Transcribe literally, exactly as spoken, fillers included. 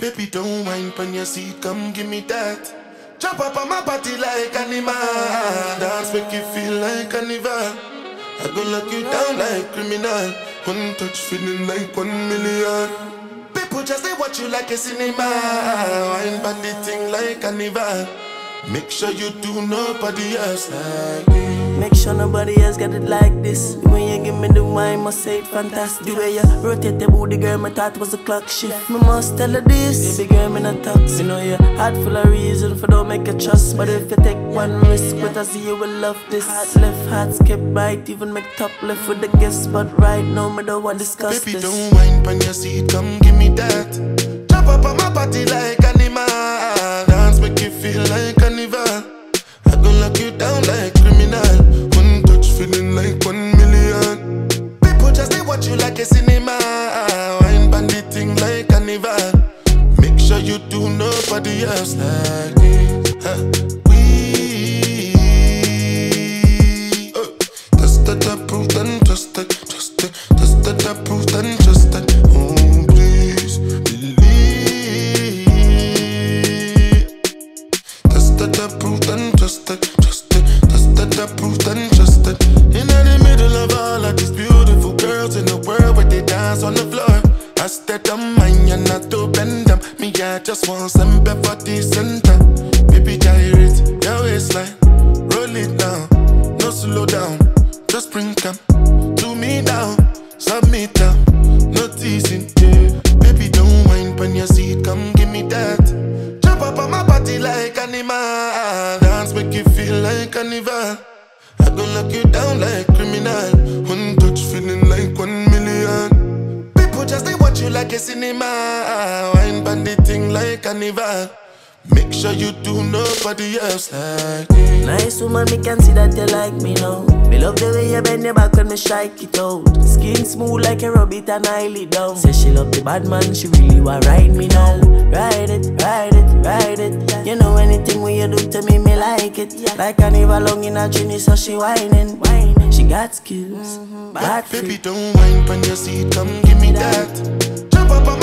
Baby, don't whine on your seat, come give me that. Jump up on my body like animal. Dance make you feel like carnival. I go lock you down like criminal. One touch feeling like one million. People just they watch you like a cinema. Wine body thing like carnival. Make sure you do nobody else like me. Make sure nobody else get it like this. When you give me the wine, must say it fantastic. The way you rotate the booty, girl, my thought was a clock shift. Me must tell her this, baby girl, me not talks. You know your heart full of reason for don't make a trust. But if you take one risk, but I see you will love this. Heart left, heart skip right, even make top left with the gifts. But right now, me don't want to discuss Baby, this. Baby, don't whine on your seat, come give me that. Jump up on my body like animal. Dance make you feel like carnival. I go lock you down like criminal. One touch feeling like one million. People just they watch you like a cinema. Wine bandit thing like carnival. Make sure you do nobody else like this. Huh. We uh, tested, approved and trusted, trusted, tested, approved and trusted. Oh please believe. Tested, approved and trusted, trusted, tested, approved and trusted. In the middle of all of these beautiful girls in the world where they dance on the floor, I stayed on mine, you're not to bend them. Me, I just want some for the center. Baby, gyrate your waistline, roll it down, no slow down. Just bring come to me down, submit down, no teasing. Yeah. Baby, don't whine on your seat, come give me that. Jump up on my body like animal. Dance make you feel like carnival. I go lock you down like criminal. One touch feeling like one million. People just they watch you like a cinema. Wine bandit thing like carnival. Make sure you do nobody else like me. Nice woman, me can see that you like me now. Me love the way you bend your back when me strike it out. Skin smooth like a rabbit and I lay down. Say she love the bad man, she really want ride me now. Ride it, ride it, ride it. You know anything when you do to me, me like it. Like carnival long in a trini, so she whining. She got skills, bad Baby, don't whine on your seat, come give me that. Jump up on